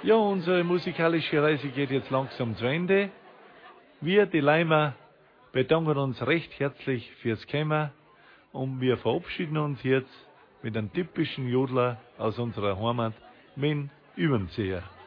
Ja, unsere musikalische Reise geht jetzt langsam zu Ende. Wir, die Leimer, bedanken uns recht herzlich fürs Kommen und wir verabschieden uns jetzt mit einem typischen Jodler aus unserer Heimat, mit dem Übermzieher.